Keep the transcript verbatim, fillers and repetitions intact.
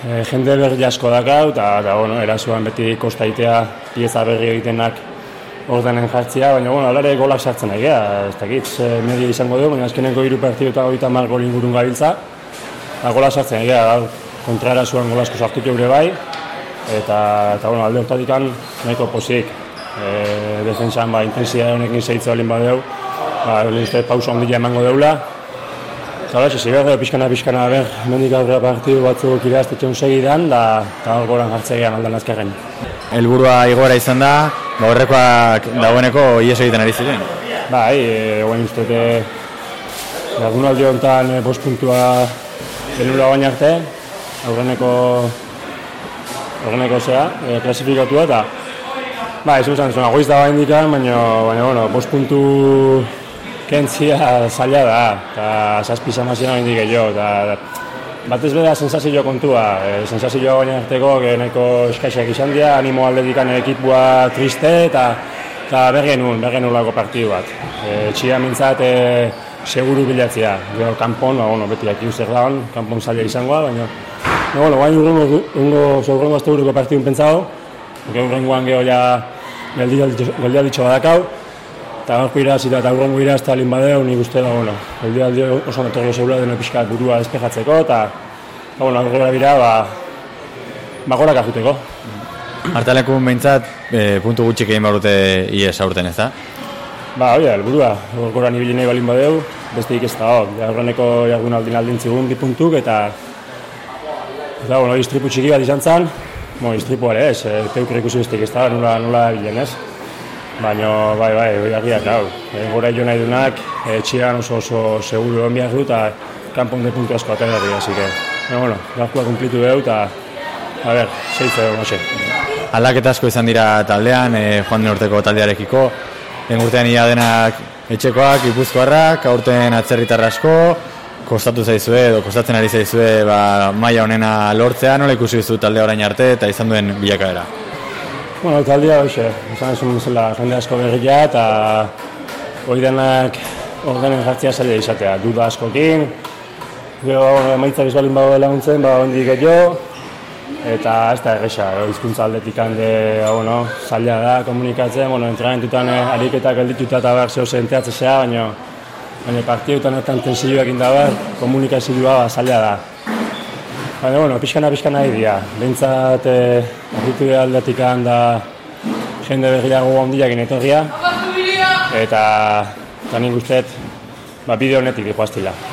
E, jende berri asko dakau, eta bueno, erasuan beti kostaitea pieza berri egitenak ordenen jartzea, baina bueno, alare golak sartzen nahi gara, ez dakit, media izango dugu, baina azkeneko hiru partidu eta goita hamar gol ingurun gabiltza, eta golak sartzen nahi gara, kontra erasuan gol asko sartu geure bai, eta, eta bueno, alde hortatikan nahiko pozik. E, defensan ba, intensia honekin zeitza olin badeu, ba, uste pausa ondila emango deula. Eta hori, ziber dugu pixkana-pixkana ber, mendik aurrera partidu batzuk iraztetxeun segidan, da hor goran jartzegean aldan azkarren. Helburua igoera izan da, ba horrekoak dagoeneko ies egiten ari ziren? Bai, e, guen uste, lagun aldi honetan e, bost puntua denura baina arte, aurreneko, aurreneko zea, e, klasifikatua, eta ba, ez uzan, zuen agoiz da bain dikan, baina, baina, bueno, bost puntu kentzia zaila da, eta zazpi zamazien bain dik jo, eta batez bera sensazio kontua, e, sensazioa baina arteko, nahiko eskaisak izan dira, animo aldedikan ekipua triste, eta eta bergenun, bergenun lago partidu bat. E, txia mintzat, e, seguru bilatzea, gero kanpon, ba, bueno, beti aki uzer daun, kanpon zaila izangoa, baina, no, bueno, guain urrengo, urrengo azte buruko partidun pentsao, gero urrengoan geho ja geldia ditxo badakau, eta gaurko irazita eta urrengo irazta alin badeu, nik uste da, bueno, geldia oso notorio zeula deno pixkat burua despejatzeko, eta, bueno, aurrera bira, ba, ba gorak ajuteko. Artalekun behintzat, e, puntu gutxik egin barute ies aurten ez da? Ba, hori da, helburua, goran ibili nahi balin badeu, besteik ez da hor, aurreneko jardun aldin aldin zigun bi puntuk, eta, eta, bueno, istripu txiki bat izan zen, bueno, istripu ere ez, e, peuk ikusi besteik ez da, nola, nola bilen ez. Baina, bai, bai, hori argiak hau. E, gora jo nahi dunak, e, txian oso oso seguru egon behar du, eta kanpon de puntu asko atera dira, así que, bueno, bueno, gaurkoa kumplitu dugu, eta, a ber, zeitze dugu, noxe. Aldaketa asko izan dira taldean, e, joan den urteko taldearekiko, den urtean ia denak etxekoak, Gipuzkoarrak, aurten atzerritar asko, kostatu zaizue, edo kostatzen ari zaizue, ba, maila honena lortzea, nola ikusi duzu taldea orain arte, eta izan duen bilakaera? Bueno, taldea hoxe, izan esun bezala jende asko berria eta hori denak ordenen jartzea zaila izatea, duda askokin, gero emaitza bizbalin bago laguntzen, ba hondik gehiago, eta ez da erresa, hizkuntza aldetik hande, bueno, zaila da komunikatzen, bueno, entrenamentutan ariketak geldituta eta behar zeo zenteatzea, baina baina partidutan ertan tensioak indabar, komunikazioa zaila da. Baina, bueno, pixkana-pixkana egia. Behintzat, eh, argitu aldetik da jende berriago handiak inetorria. Eta, eta nik usteet, ba, bideo honetik dihoaztila.